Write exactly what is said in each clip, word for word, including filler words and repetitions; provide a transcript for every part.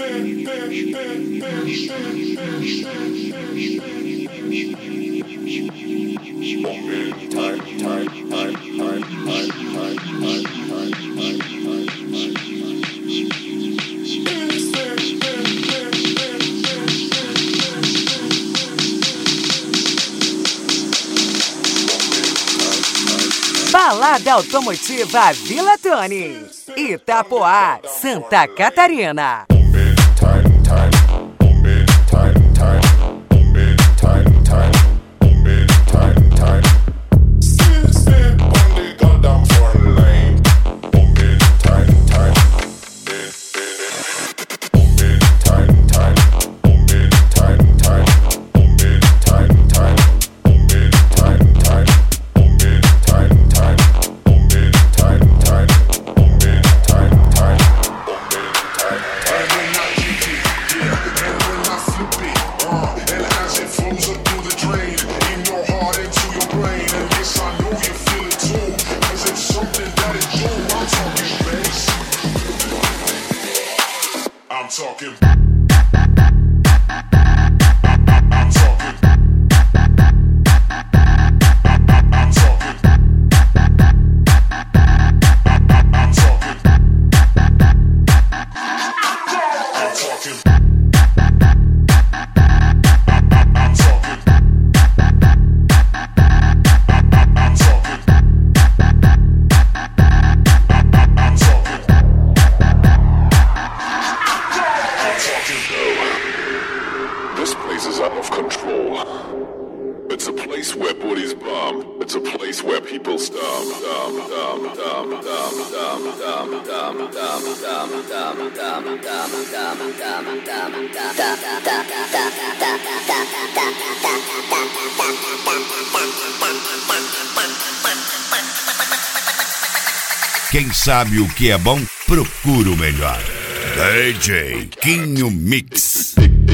Balada Automotiva Vila Tony, Itapoá, Santa Catarina. Quem sabe o que é bom, procura o melhor. D J Quinho Mix.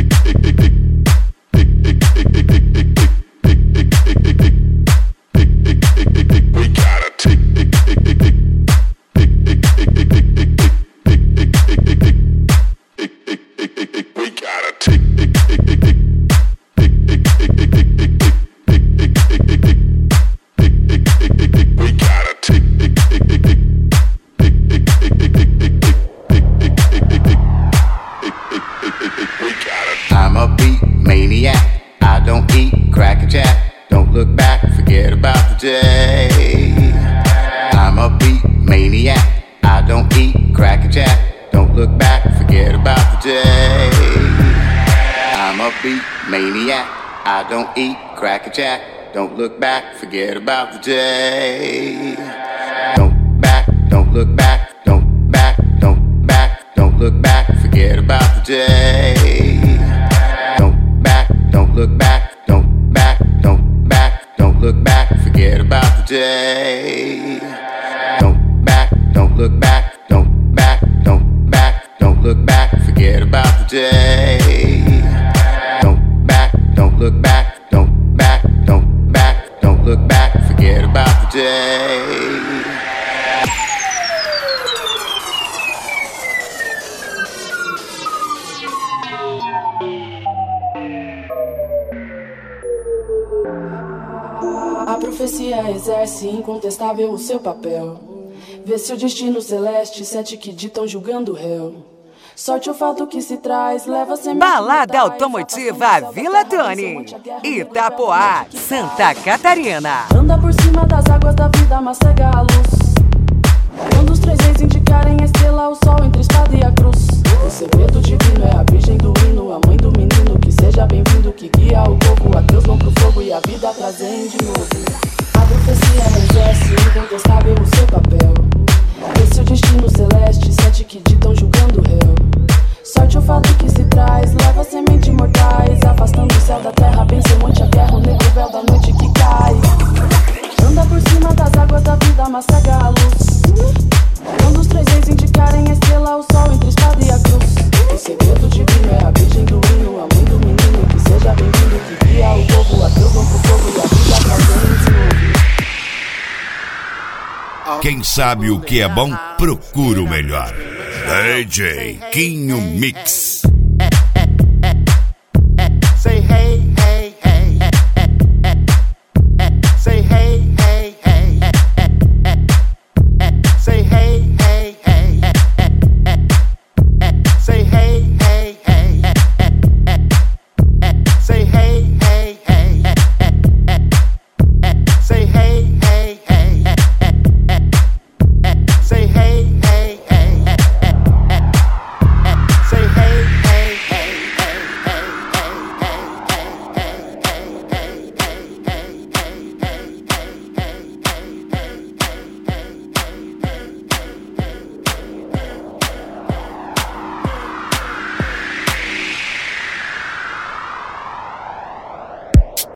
I don't eat Cracker Jack. Don't look back, forget about the day. Don't back, don't look back, don't back, don't back, don't look back, forget about the day. Don't back, don't look back, don't back, don't back, don't look back, forget about the day. Don't back, don't look back, don't back, don't back, don't look back, forget about the day. Don't back, don't look back, don't back, don't back, don't look back, forget about the day. A profecia exerce incontestável o seu papel. Vê se o destino celeste, sete que ditam julgando o réu. Sorte o fato que se traz, leva semente. Balada Automotiva Vila Tony, Itapoá, Santa Catarina. Anda por cima das águas da vida, mas cega a luz. Quando os três reis indicarem a estrela, o sol entre a espada e a cruz. O segredo divino é a virgem do hino, a mãe do menino. Que seja bem-vindo, que guia o povo. A Deus vão pro fogo e a vida trazem de novo. A profecia exerce incontestável o seu papel. Esse é o destino celeste, sete que ditam julgando o réu. Sorte o fato que se traz, leva sementes mortais, afastando o céu da terra, bem semente a terra, o negro véu da noite que cai. Anda por cima das águas da vida, mas cega a luz. Quando os três reis indicarem a estrela, o sol entre a espada e a cruz. O segredo divino é a virgem do hino, a mãe do menino. Que seja bem-vindo, que guia o povo. A Deus vão pro fogo e a vida trazendo de novo. Quem sabe o que é bom, procura o melhor. D J Quinho Mix.